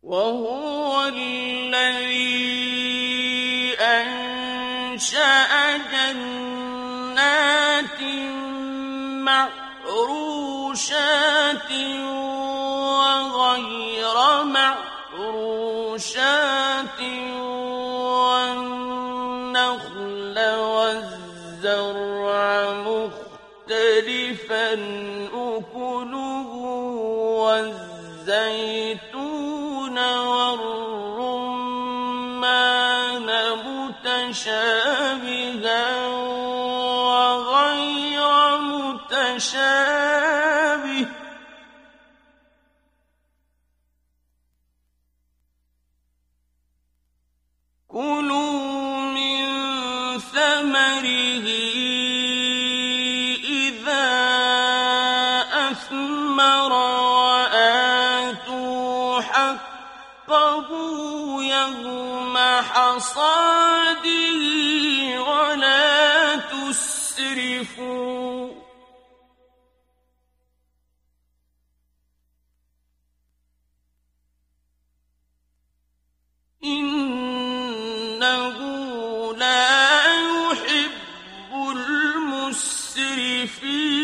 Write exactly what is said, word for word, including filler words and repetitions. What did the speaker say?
وهو الذي أنشأ جنات معروشات وغير معروشات والنخل والزرع مختلفا أكله والزيتون والرمان متشابها وغير متشابه كلوا من ثمره إذا أثمر وآتوا حقه يوم حصاده ولا تسرفوا إنه لا يحب المسرفين